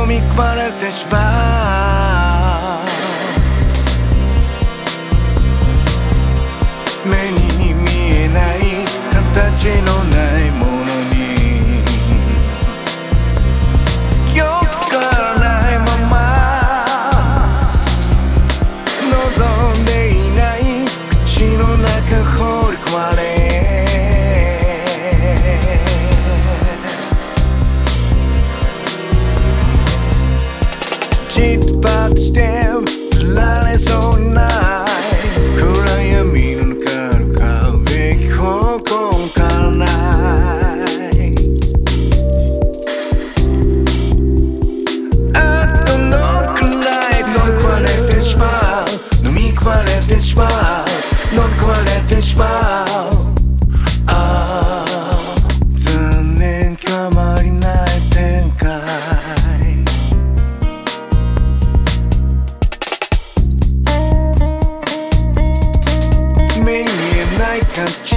飲み込まれてしまう。目に見えない形のないものによくわからないまま望んでいない口の中放り込まれ突発してられそうにない暗闇の中の壁方向からないあとのくらい飲み込まれてしまう飲み込まれてしまう飲み込まれてしまうああ残念変わりない展開目に見えない感じ